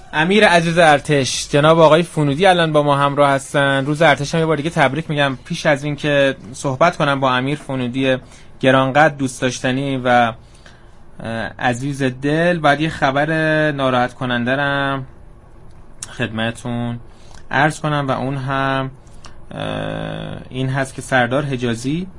امیر عزیز ارتش، جناب آقای فنودی الان با ما همراه هستن. روز ارتش هم یه بار دیگه تبریک میگم. پیش از این که صحبت کنم با امیر فنودی گرانقدر دوست داشتنی و عزیز دل، بعد یه خبر ناراحت کننده رم خدمتون عرض کنم و اون هم این هست که سردار حجازی،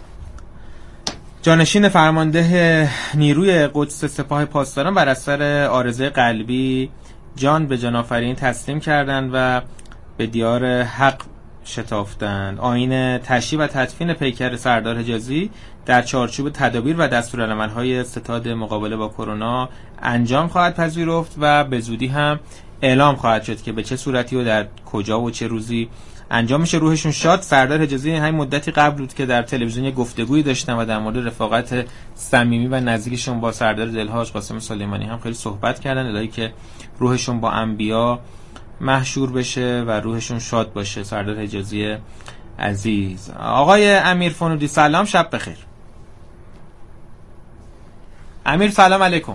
جانشین فرمانده نیروی قدس سپاه پاسداران، بر اثر عارضه قلبی جان به جان آفرین تسلیم کردند و به دیار حق شتافتند. آیین تشییع و تدفین پیکر سردار حجازی در چارچوب تدابیر و دستورالعمل‌های ستاد مقابله با کرونا انجام خواهد پذیرفت و به زودی هم اعلام خواهد شد که به چه صورتی و در کجا و چه روزی انجام میشه. روحشون شاد. سردار حجازی همین مدتی قبل بود که در تلویزیون گفتگویی داشتن و در مورد رفاقت صمیمی و نزدیکشون با سردار دلهاج قاسم سلیمانی هم خیلی صحبت کردن، الهی که روحشون با انبیا محشور بشه و روحشون شاد باشه. سردار حجازی عزیز. آقای امیر فنودی سلام، شب بخیر. امیر سلام علیکم.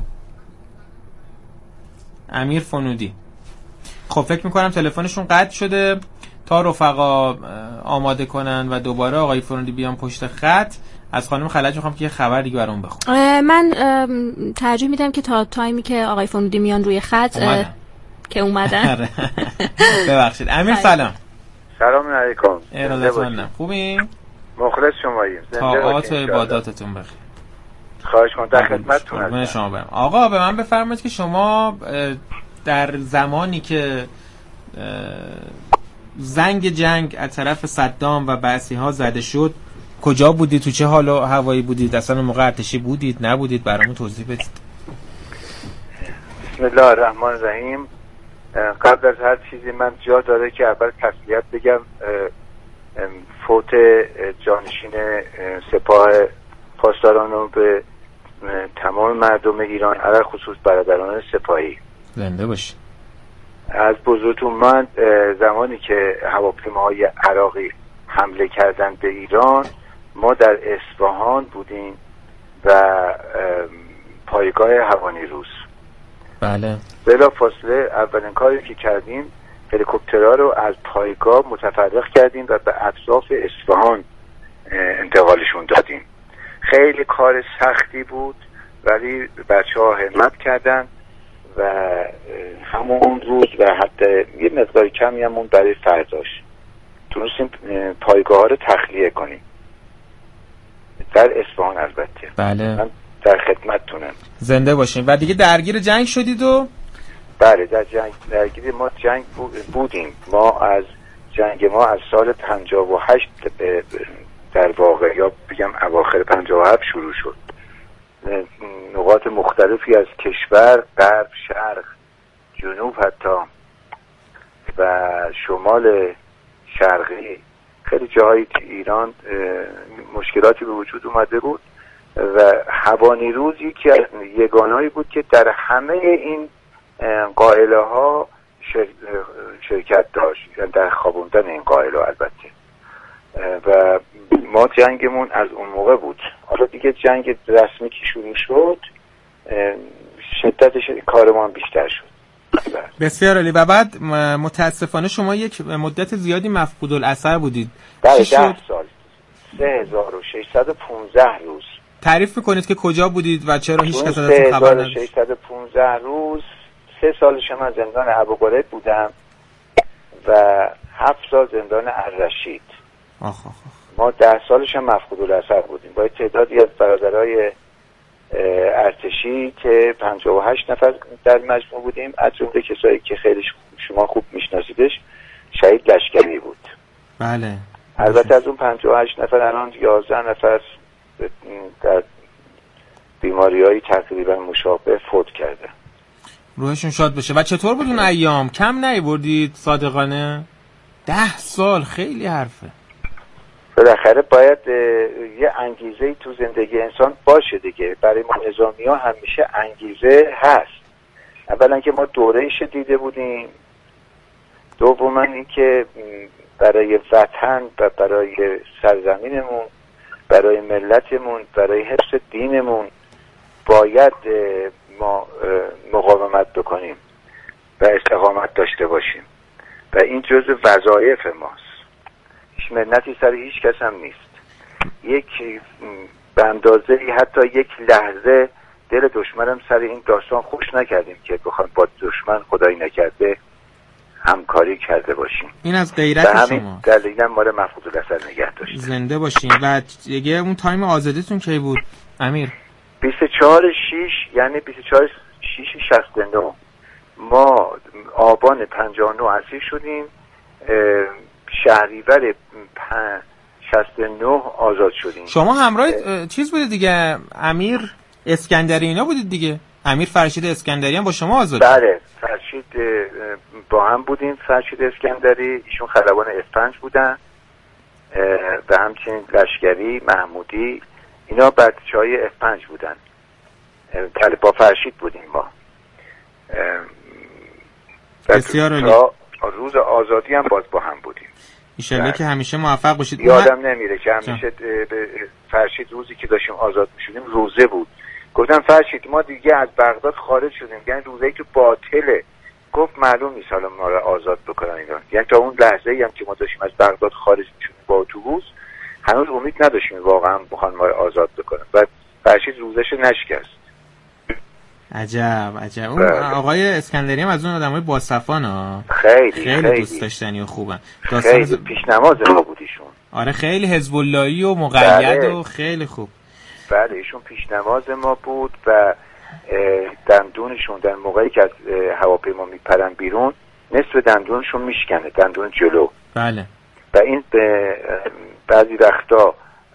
امیر فنودی. خب فکر میکنم تلفنشون قطع شده. تا رفقا آماده کنن و دوباره آقای فنودی بیان پشت خط، از خانم خلج میخوام که یه خبر دیگه برام بخون. من ترجیح میدم که تا تایمی که آقای فنودی میان روی خط که اومدن. ببخشید. امیر سلام. سلام علیکم. ارادتمندم. خوبین؟ مخلص شماییم. طاعات و عباداتتون بخیر. خواهش کنم، در خدمتتون هستم. شما برم. آقا به من بفرمایید که شما در زمانی که زنگ جنگ از طرف صدام و بعثی ها زده شد کجا بودید؟ تو چه حال و هوایی بودید؟ اصلا موقع ارتشی بودید نبودید؟ برامون توضیح بدید. بسم الله الرحمن الرحیم. قبل از هر چیزی من جا داره که اول تسلیت بگم فوت جانشین سپاه پاسداران رو به تمام مردم ایران، علاوه خصوص برادران سپاهی. زنده باشی. از بزرگتون من زمانی که هواپیماهای عراقی حمله کردن به ایران، ما در اصفهان بودیم و پایگاه هوانیروز. بله. بلا فاصله اولین کاری که کردیم هلیکوپترها رو از پایگاه متفرق کردیم و به اطراف اصفهان انتقالشون دادیم. خیلی کار سختی بود ولی بچه‌ها همت کردن و همون روز و حتی یه مقدار کمی همون برای فرداش تونستیم پایگاه ها رو تخلیه کنیم در اصفهان. البته بله من در خدمتتونم. زنده باشین. و دیگه درگیر جنگ شدید؟ و بله درگیر ما جنگ بودیم. ما از جنگ ما از سال 58 در واقع یا بگم اواخر 57 شروع شد. نقاط مختلفی از کشور، غرب، شرق، جنوب حتی و شمال شرقی، خیلی جاهای ایران مشکلاتی به وجود اومده بود و هوانیروز یکی از یگانهایی بود که در همه این قائله ها شرکت داشت، یعنی در خوابوندن این قائله البته. و ما جنگمون از اون موقع بود. حالا دیگه جنگ رسمی که شروع شد شدتش کارمان بیشتر شد. بسیار عالی. و بعد متاسفانه شما یک مدت زیادی مفقود الاثر بودید. بله 10 سال 3615 روز. تعریف میکنید که کجا بودید و چرا هیچ کس ازتون خبر نداشت؟ 3615 روز 3 سالش من زندان ابوغریب بودم و 7 سال زندان الرشید. ما 10 سالش هم مفقود الاثر بودیم با تعدادی از برادرای ارتشی که 58 نفر در مجموع بودیم، از جمله کسایی که خیلی شما خوب میشناسیدش شهید لشکری بود. بله. البته از اون 58 نفر الان 11 نفر در بیماری‌های تقریبا مشابه فوت کردن. روحشون شاد بشه. و چطور بود اون ایام؟ کم نیاوردید صادقانه؟ 10 سال خیلی حرفه. بالاخره باید یه انگیزه‌ای تو زندگی انسان باشه دیگه. برای ما نظامی‌ها همیشه انگیزه هست. اولا که ما دوره‌ایش دیده بودیم، دوما این که برای وطن و برای سرزمینمون، برای ملتمون، برای حفظ دینمون باید ما مقاومت بکنیم. و استقامت داشته باشیم و این جزء وظایف ماست. هیچ منتی سر هیچ کس هم نیست. یک به اندازه حتی یک لحظه دل دشمنم سر این داستان خوش نکردیم که بخوایم با دشمن خدایی نکرده همکاری کرده باشیم. این از غیرت شما. دلیل مال مفقود الاثر نگه داشتیم. زنده باشین. و دیگه اون تایم آزادیتون کی بود امیر؟ 24/6 یعنی 24/6/69 ما آبان 59 اسیر شدیم، شهریور 69 آزاد شدیم. شما همراه چیز بودید دیگه، امیر اسکندری اینا بودید دیگه؟ امیر فرشید اسکندری هم با شما آزاد؟ بله، فرشید با هم بودیم. فرشید اسکندری ایشون خلبان F5 بودن و همچنین لشکری محمودی اینا بچه‌های F5 بودن. بله با فرشید بودیم ما. بسیار عالی. روز آزادی هم باز با هم بودیم. ایشالله که همیشه موفق باشید. یادم نمیره که همیشه فرشید روزی که داشتیم آزاد میشدیم روزه بود. گفتم فرشید ما دیگه از بغداد خارج شدیم، یعنی روزه‌ای که باطله. گفت معلوم نیست حالا ما رو آزاد بکنن اینا. یعنی تا اون لحظه‌ای هم که ما داشتیم از بغداد خارج میشدیم با اتوبوس هنوز امید نداشتیم واقعا بخوان ما رو آزاد بکنن. بعد فرشید روزش نشکست. عجب. اون آقای اسکندری هم از اون آدمای باصفانا، خیلی دوست داشتنی و خوبن. خیلی پیشنماز ما بود ایشون. آره خیلی حزب اللهی و مقید و خیلی خوب. بله ایشون پیشنماز ما بود و دندونشون در موقعی که از هواپیما میپرن بیرون نصف دندونشون میشکنه، دندون جلو. بله. و این بعضی وقتا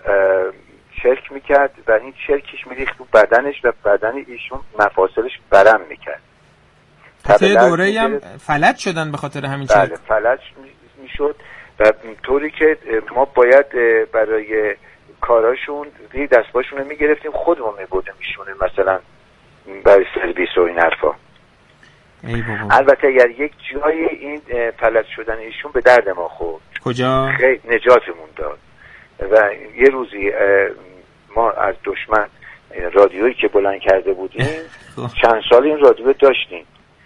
چرک میکرد و این چرکش میریخت تو بدنش و بدن ایشون مفاصلش برم میکرد. حتی دوره‌ای هم فلج شدن به خاطر همین چرک. بله فلج میشد و طوری که ما باید برای کاراشون دستباشون رو میگرفتیم خودمون میبردیم ایشون مثلا برای سرویس و این حرفا. البته اگر یک جایی این فلج شدن ایشون به درد ما خورد. کجا؟ خیلی نجاتمون داد. و یه روزی ما از دشمن رادیویی که بلند کرده بودیم چند سال این رادیو داشتیم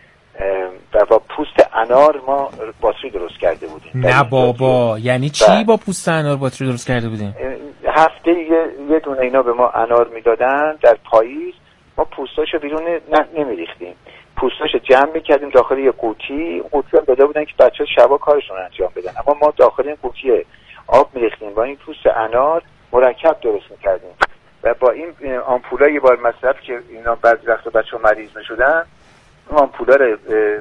و با پوست انار ما باتری درست کرده بودیم. نه بابا، یعنی چی با پوست انار باتری درست کرده بودیم؟ هفته یه دونه اینا به ما انار میدادن در پاییز، ما پوستاشو بیرون نمیریختیم، پوستاشو جمع میکردیم داخل یه قوطی هم داده بودن که بچه‌ها شبا کارشون انجام بدن، اما ما داخل این قوطی آب میریختیم، با این پوست انار مرکب درست میکردیم و با این آمپولا یه بار مصرف که اینا بعضی وقتا بچه‌ها مریض میشدن اون آمپولا رو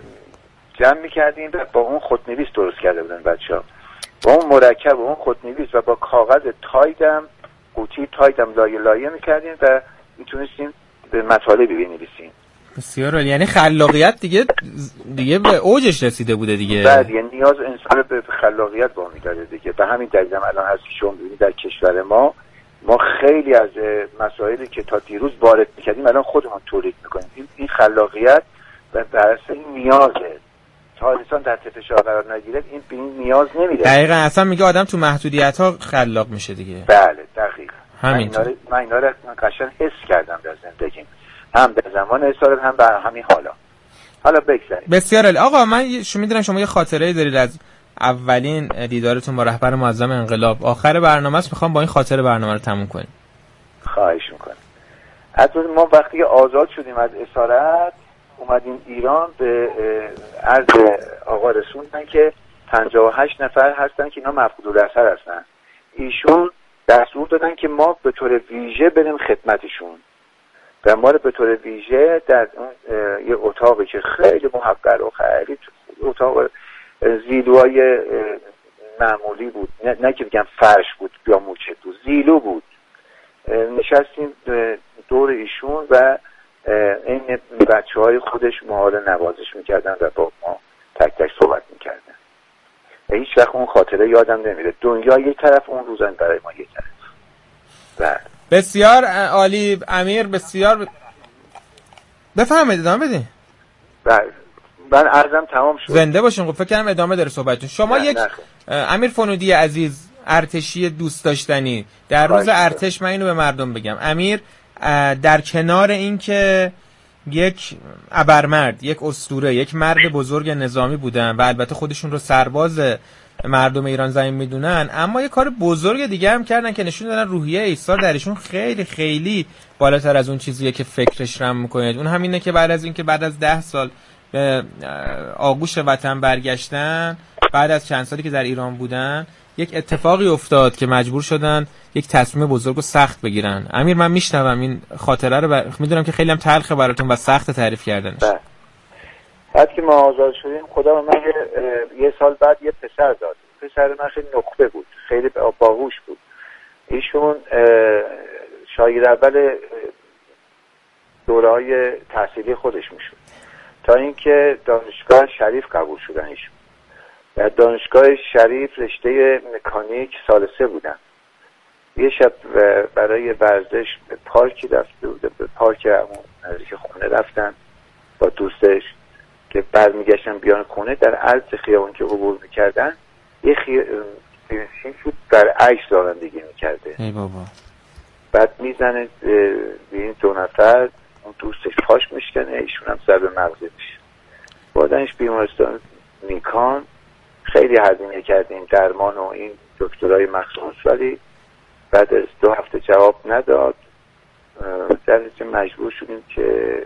جمع میکردیم و با اون خودنویس درست کرده بودن بچه‌ها، با اون مرکب و اون خودنویس و با کاغذ تایدم قوطی تایدم لایه میکردیم و میتونستیم به مطالبی بنویسیم. بسیار عالی. یعنی خلاقیت دیگه به اوجش رسیده بوده دیگه. بعد یعنی نیاز انسان به خلاقیت با میداره دیگه. به همین دلیل الان هست که شما می‌بینید در کشور ما خیلی از مسائلی که تا دیروز وارد می‌کردیم الان خودمون تولید می‌کنیم. این خلاقیت بر اساس این نیازه. تا انسان در تحت فشار قرار نگیره این به این نیاز نمیره. دقیقاً اصلا میگه آدم تو محدودیت‌ها خلاق میشه دیگه. بله دقیقاً. همینطور. من اینا رو قشنگ حس کردم در زندگیم. هم در زمان اسارت هم بر همین حالا بگذاریم. بسیار عالی. آقا من میدونم شما یه خاطره‌ای دارید از اولین دیدارتون با رهبر معظم انقلاب. آخر برنامه است، میخوام با این خاطره برنامه رو تموم کنیم. خواهش میکنم. از ما وقتی آزاد شدیم از اسارت اومدیم ایران به عرض آقا رسوندن که 58 نفر هستن که اینا مفقود الاثر هستن. ایشون دستور دادن که ما به طور ویژه بریم خدمتشون و ما رو به طور ویژه در یه اتاقی که خیلی محقر و خیلی اتاق زیلوهای معمولی بود، نه که بگم فرش بود یا موچه بود، زیلو بود. نشستیم دور ایشون و این بچه‌های خودش ما رو نوازش میکردن و با ما تک تک صحبت میکردن و هیچ وقت اون خاطره یادم نمیره. دنیا یک طرف، اون روزن برای ما یک طرف. بله بسیار عالی امیر، بسیار بفرمایید ادامه بدین. بله من عرضم تمام شد. زنده باشین. فکر کنم ادامه داره صحبتتون. شما یک امیر فنودی عزیز ارتشی دوست داشتنی، در روز ارتش من اینو به مردم بگم، امیر در کنار این که یک ابرمرد، یک اسطوره، یک مرد بزرگ نظامی بودن و البته خودشون رو سرباز مردم ایران زمین میدونن، اما یه کار بزرگ دیگه هم کردن که نشون دادن روحیه ایثار درشون خیلی خیلی بالاتر از اون چیزیه که فکرش رم میکنید. اون همینه که بعد از 10 سال به آغوش وطن برگشتن، بعد از چند سالی که در ایران بودن، یک اتفاقی افتاد که مجبور شدن یک تصمیم بزرگ و سخت بگیرن. امیر من میشنوم این خاطره رو میدونم که خیلی هم تلخه براتون و سخت تعریف کردنش. بعد که ما آزاد شدیم خدا من یه سال بعد یه پسر داد. پسر من خیلی نخبه بود، خیلی باهوش بود. ایشون شاگرد اول دوره‌های تحصیلی خودش میشد تا اینکه دانشگاه شریف قبول شدن. ایشون در دانشگاه شریف رشته مکانیک سال 3 بودن. یه شب برای ورزش به پارکی رفته بوده، به پارک همون نزدیک خونه رفتن با دوستش که برمیگشتن بیان خونه. در عرض خیابان که عبور میکردن یه بنزین بود برعکس رانندگی میکرده. ای بابا. بعد میزنه به این 2 نفر، اون دوستش پاش میشکنه، ایشون هم ضربه مغزی میشه. بردنش بیمارستان نیکان، خیلی هزینه کردیم درمان و این دکترای مخصوص، ولی بعد از 2 هفته جواب نداد. در نتیجه مجبور شدیم که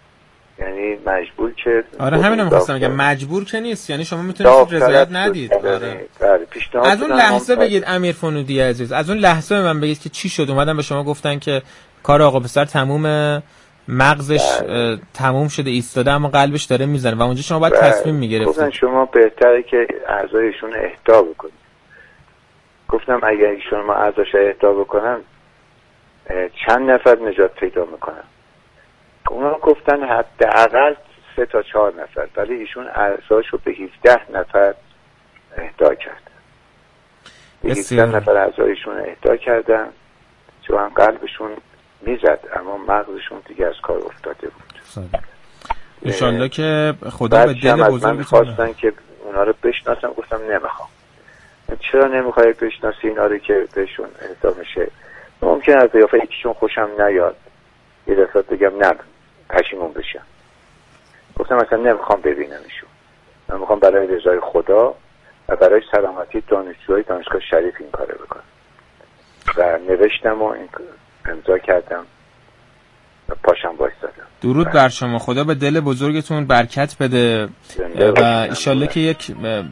آره همین رو می‌خواستم بگم، مجبور که نیست، یعنی شما میتونید رضایت ندید. آره. از اون لحظه بگید امیر فنودی عزیز، از اون لحظه به من بگید که چی شد اومدن به شما گفتن که کار آقا پسر تموم، مغزش تموم شده ایستاده اما قلبش داره میزنه و اونجا شما باید تصمیم میگرفتید. گفتن شما بهتره که اعضایشون اهدا بکنید. گفتم اگر ایشون ما اعضاش اهدا بکنن چند نفر نجات پیدا میکنن؟ اونا گفتن حداقل 3 تا 4 نفر، ولی ایشون اعضاشو به 17 نفر اهدا کردن. 17 نفر اعضایشون اهدا کردن چون قلبشون میزد اما مغزشون دیگه از کار افتاده بود. انشالله که خدا به دل بزرگتون خواستن که اونا رو بشناسم. گفتم نمیخوام. چرا نمیخوای بشناسی اینا رو که بهشون اهدا میشه؟ ممکنه از قیافه یکیشون خوشم نیاد، یه دفعه بگم نه پشیمون بشم. گفتم اصلا نمیخوام ببینمشون، من میخوام برای رضای خدا و برای سلامتی دانشجوهای دانشگاه شریف این کارو بکنم. و نوشتم و این امضا کردم و پاشم وایسادم. درود بر شما، خدا به دل بزرگتون برکت بده و انشالله که یه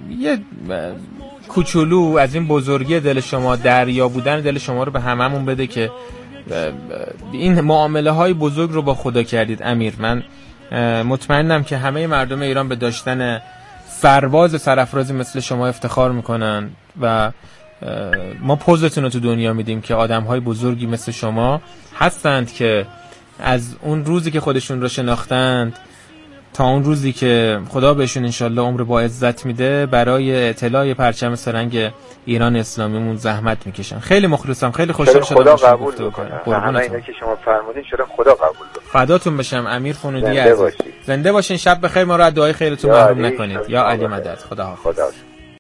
کوچولو از این بزرگی دل شما، دریا بودن دل شما رو به هممون بده که این معامله های بزرگ رو با خدا کردید. امیر من مطمئنم که همه مردم ایران به داشتن سرباز سرافرازی مثل شما افتخار میکنن و ما پوزتون رو تو دنیا میدیم که آدم های بزرگی مثل شما هستند که از اون روزی که خودشون رو شناختند تا اون روزی که خدا بهشون انشالله عمر با عزت میده برای اطلاع پرچم سرنگ ایران اسلامیمون زحمت میکشن. خیلی مخلصم، خیلی خوشحال شدم. خدا قبول بکنه. همه اینا که شما فرمودین چرا خدا قبول بکنه. فداتون بشم امیر فنودی عزیز. زنده باشین. شب بخیر. ما رو از دعای خیرتون محروم نکنید. یا علی مدد. خدا حافظ.